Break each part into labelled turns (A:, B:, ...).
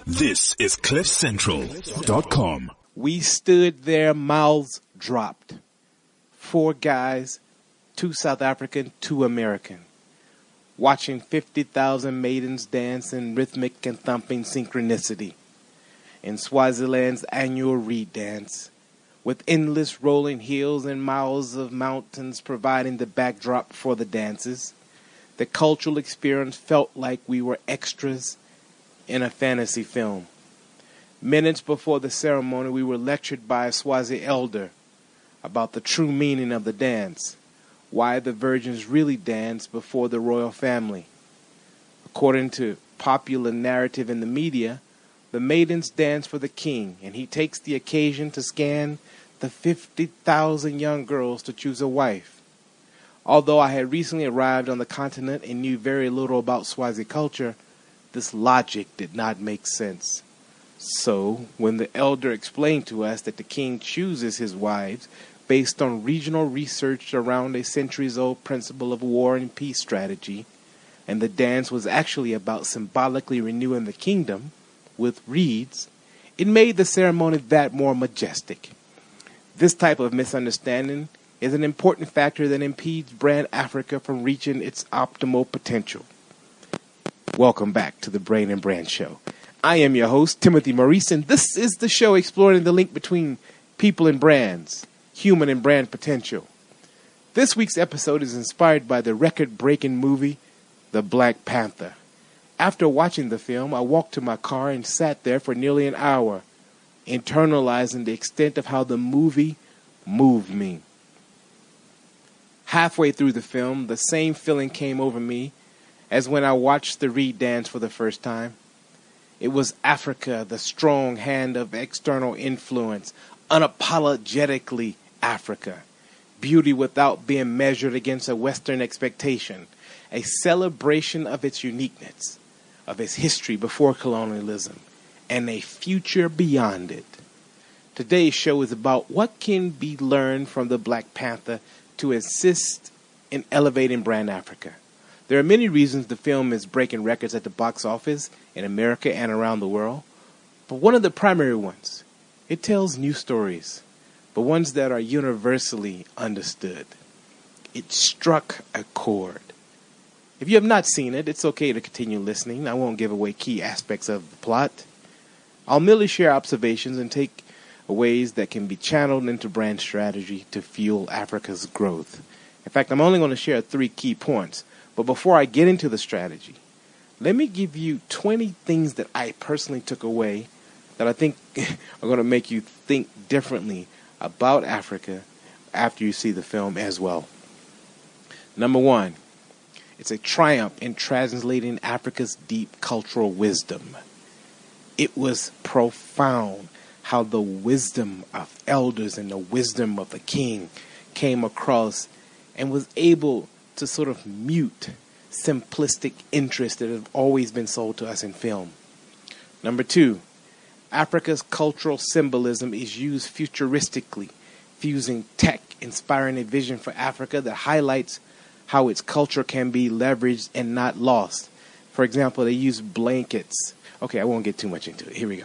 A: This is CliffCentral.com.
B: We stood there, mouths dropped. 4 guys, 2 South African, 2 American, watching 50,000 maidens dance in rhythmic and thumping synchronicity in Swaziland's annual reed dance, with endless rolling hills and miles of mountains providing the backdrop for the dances. The cultural experience felt like we were extras in a fantasy film. Minutes before the ceremony, we were lectured by a Swazi elder about the true meaning of the dance, why the virgins really dance before the royal family. According to popular narrative in the media, the maidens dance for the king, and he takes the occasion to scan the 50,000 young girls to choose a wife. Although I had recently arrived on the continent and knew very little about Swazi culture, this logic did not make sense. So, when the elder explained to us that the king chooses his wives based on regional research around a centuries-old principle of war and peace strategy, and the dance was actually about symbolically renewing the kingdom with reeds, it made the ceremony that more majestic. This type of misunderstanding is an important factor that impedes Brand Africa from reaching its optimal potential. Welcome back to the Brain and Brand Show. I am your host, Timothy Maurice, and this is the show exploring the link between people and brands, human and brand potential. This week's episode is inspired by the record-breaking movie, The Black Panther. After watching the film, I walked to my car and sat there for nearly an hour, internalizing the extent of how the movie moved me. Halfway through the film, the same feeling came over me as when I watched the reed dance for the first time. It was Africa, the strong hand of external influence, unapologetically Africa. Beauty without being measured against a Western expectation, a celebration of its uniqueness, of its history before colonialism, and a future beyond it. Today's show is about what can be learned from the Black Panther to assist in elevating Brand Africa. There are many reasons the film is breaking records at the box office in America and around the world, but one of the primary ones, it tells new stories, but ones that are universally understood. It struck a chord. If you have not seen it, it's okay to continue listening. I won't give away key aspects of the plot. I'll merely share observations and takeaways that can be channeled into brand strategy to fuel Africa's growth. In fact, I'm only going to share 3 key points. But before I get into the strategy, let me give you 20 things that I personally took away that I think are going to make you think differently about Africa after you see the film as well. Number 1, it's a triumph in translating Africa's deep cultural wisdom. It was profound how the wisdom of elders and the wisdom of the king came across and was able to sort of mute simplistic interests that have always been sold to us in film. Number 2, Africa's cultural symbolism is used futuristically, fusing tech, inspiring a vision for Africa that highlights how its culture can be leveraged and not lost. For example, they use blankets. Okay, I won't get too much into it. Here we go.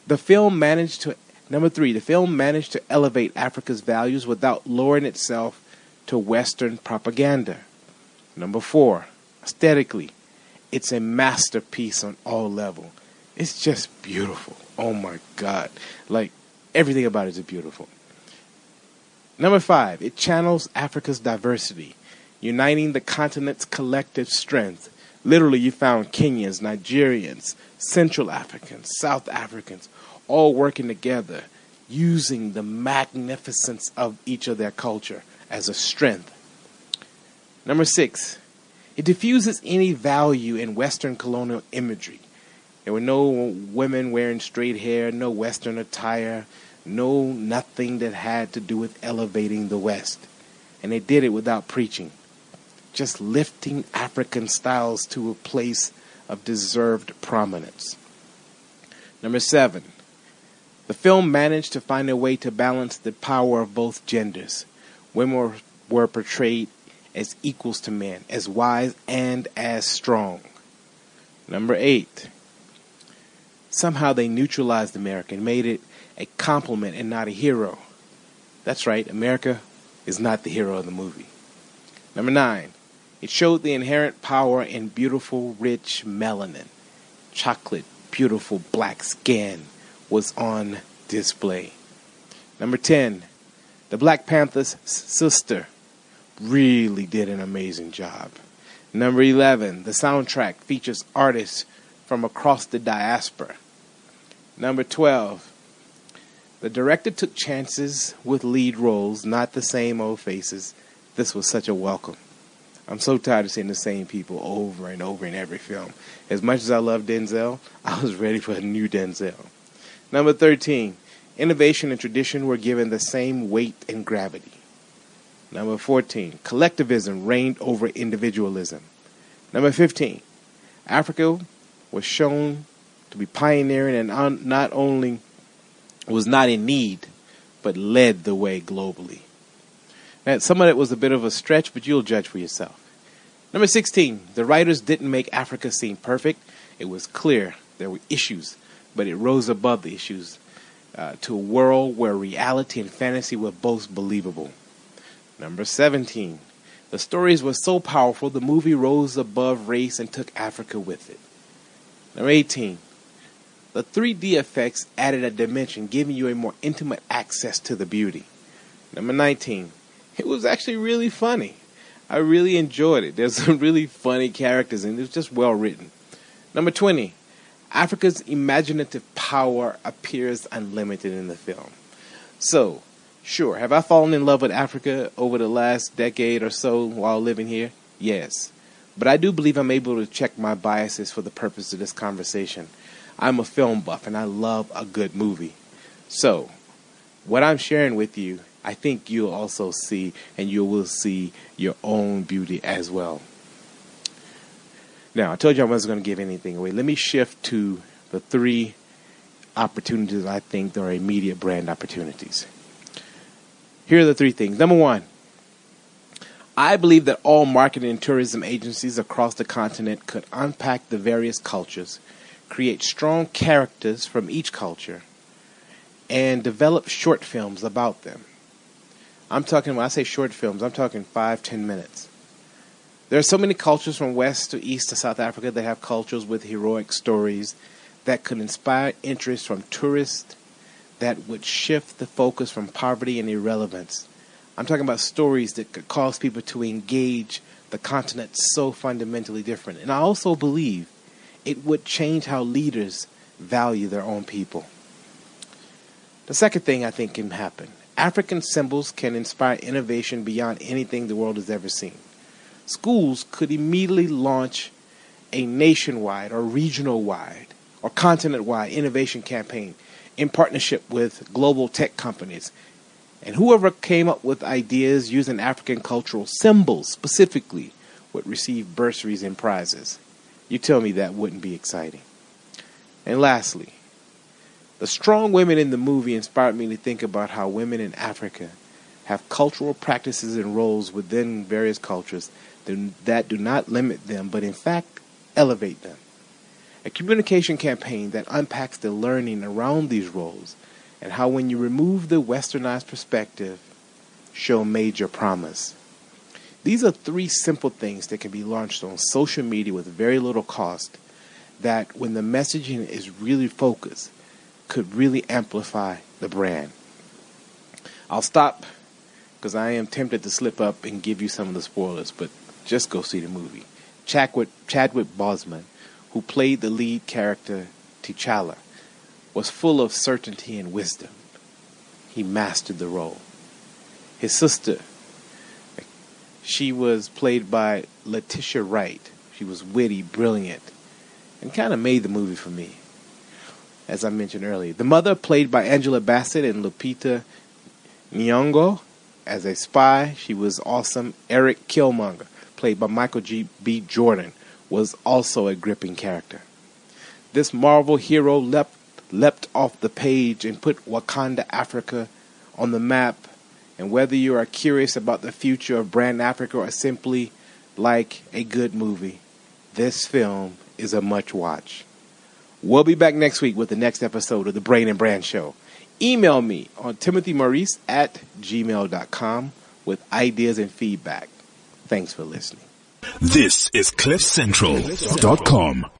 B: Number 3, the film managed to elevate Africa's values without lowering itself to Western propaganda. Number 4, aesthetically, it's a masterpiece on all levels. It's just beautiful. Oh my God. Like, everything about it is beautiful. Number 5, it channels Africa's diversity, uniting the continent's collective strength. Literally, you found Kenyans, Nigerians, Central Africans, South Africans, all working together, using the magnificence of each of their culture as a strength. Number 6, it diffuses any value in Western colonial imagery. There were no women wearing straight hair, no Western attire, nothing that had to do with elevating the West. And they did it without preaching, just lifting African styles to a place of deserved prominence. Number 7, the film managed to find a way to balance the power of both genders. Women were portrayed as equals to men, as wise and as strong. Number 8, Somehow they neutralized America and made it a compliment and not a hero. That's right, America is not the hero of the movie. Number 9, it showed the inherent power in beautiful, rich melanin. Chocolate, beautiful black skin was on display. Number 10, the Black Panther's sister really did an amazing job. Number 11, the soundtrack features artists from across the diaspora. Number 12, the director took chances with lead roles, not the same old faces. This was such a welcome. I'm so tired of seeing the same people over and over in every film. As much as I love Denzel, I was ready for a new Denzel. Number 13, innovation and tradition were given the same weight and gravity. Number 14, collectivism reigned over individualism. Number 15, Africa was shown to be pioneering and not only was not in need, but led the way globally. Now, some of it was a bit of a stretch, but you'll judge for yourself. Number 16, the writers didn't make Africa seem perfect. It was clear there were issues, but it rose above the issues to a world where reality and fantasy were both believable. Number 17, the stories were so powerful, the movie rose above race and took Africa with it. Number 18, the 3D effects added a dimension, giving you a more intimate access to the beauty. Number 19, it was actually really funny. I really enjoyed it. There's some really funny characters, and it was just well written. Number 20, Africa's imaginative power appears unlimited in the film. So, sure, have I fallen in love with Africa over the last decade or so while living here? Yes. But I do believe I'm able to check my biases for the purpose of this conversation. I'm a film buff, and I love a good movie. So, what I'm sharing with you, I think you'll also see, and you will see your own beauty as well. Now, I told you I wasn't going to give anything away. Let me shift to the 3 opportunities I think are immediate brand opportunities. Here are the 3 things. Number 1, I believe that all marketing and tourism agencies across the continent could unpack the various cultures, create strong characters from each culture, and develop short films about them. When I say short films, I'm talking 5-10 minutes. There are so many cultures from west to east to South Africa that have cultures with heroic stories that could inspire interest from tourists, that would shift the focus from poverty and irrelevance. I'm talking about stories that could cause people to engage the continent so fundamentally different. And I also believe it would change how leaders value their own people. The second thing I think can happen, African symbols can inspire innovation beyond anything the world has ever seen. Schools could immediately launch a nationwide or regional-wide or continent-wide innovation campaign in partnership with global tech companies. And whoever came up with ideas using African cultural symbols specifically would receive bursaries and prizes. You tell me that wouldn't be exciting. And lastly, the strong women in the movie inspired me to think about how women in Africa have cultural practices and roles within various cultures that do not limit them, but in fact elevate them. A communication campaign that unpacks the learning around these roles and how when you remove the westernized perspective, show major promise. These are 3 simple things that can be launched on social media with very little cost that when the messaging is really focused, could really amplify the brand. I'll stop because I am tempted to slip up and give you some of the spoilers, but just go see the movie. Chadwick Boseman, who played the lead character T'Challa, was full of certainty and wisdom. He mastered the role. His sister, she was played by Letitia Wright. She was witty, brilliant, and kind of made the movie for me, as I mentioned earlier. The mother, played by Angela Bassett and Lupita Nyong'o, as a spy, she was awesome. Eric Killmonger, played by Michael B. Jordan, was also a gripping character. This Marvel hero leapt off the page and put Wakanda, Africa on the map. And whether you are curious about the future of brand Africa or simply like a good movie, this film is a must watch. We'll be back next week with the next episode of the Brain and Brand Show. Email me on timothymaurice@gmail.com with ideas and feedback. Thanks for listening.
A: This is CliffCentral.com.